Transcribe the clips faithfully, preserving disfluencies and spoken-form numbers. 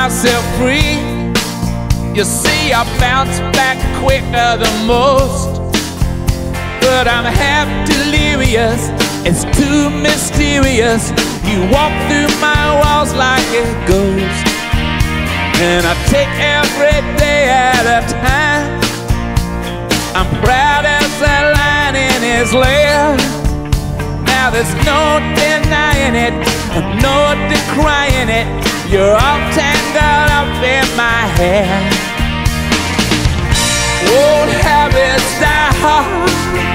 myself free. You see, I bounce back quicker than most, but I'm half delirious, it's too mysterious. You walk through my walls like a ghost, and I take every day at a time. I'm proud as a lion in his lair. Now there's no denying it, no decrying it. You're all tangled up in my hair. Old habits die hard,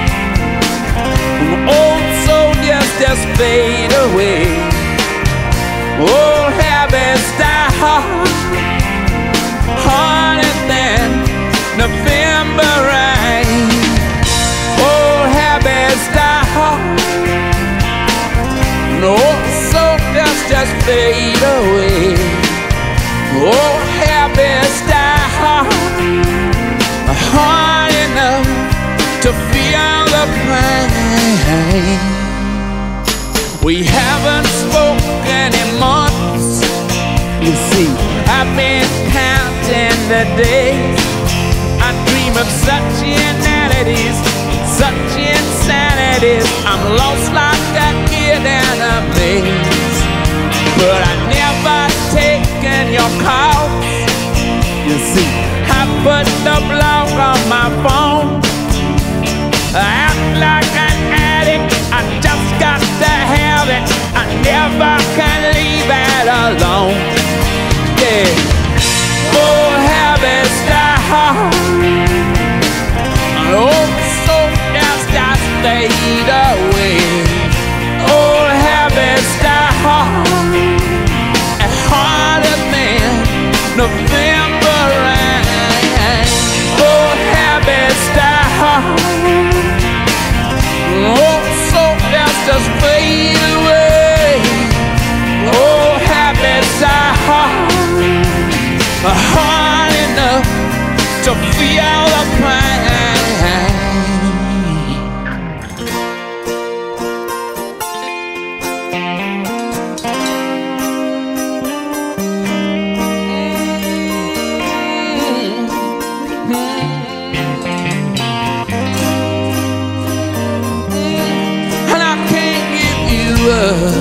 old soldiers just fade away. Old habits die hard, harder than November rain. Old habits die hard, old soldiers just fade away. Old habits die hard, hard enough to feel the pain. We haven't spoken in months. You see, I've been counting the days. I dream of such inanities, such insanities. I'm lost like a kid in a maze, but I never taken your calls. You see, I put the block on my phone. I act like an addict, I just got to have it. I never can leave it alone. Yeah, old habits die hard, old soldiers just fade away. Old habits die hard, and harder than November rain. Old habits die hard, old soldiers just fade away. Old habits die hard, hard enough to feel the pain. And I can't give you up.